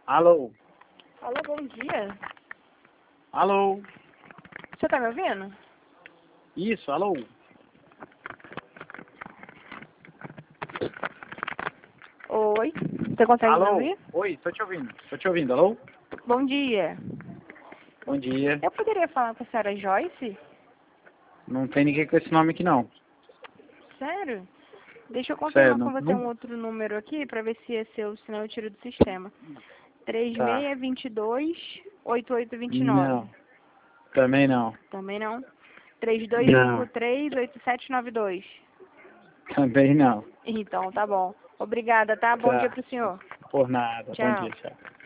Alô? Alô, bom dia. Alô? Você tá me ouvindo? Isso, alô? Oi, você consegue me Alô? ouvir? Oi, tô te ouvindo, alô? Bom dia. Bom dia. Eu poderia falar com a senhora Joyce? Não tem ninguém com esse nome aqui, não. Sério? Deixa eu confirmar Sério, com você não... um outro número aqui pra ver se é seu, senão eu tiro do sistema. Tá. 3622-8829. Não, também não. Também não? Não. 3253-8792. Também não. Então, tá bom. Obrigada, tá? Bom dia Tá. pro senhor. Por nada. Bom dia, Tchau. tchau.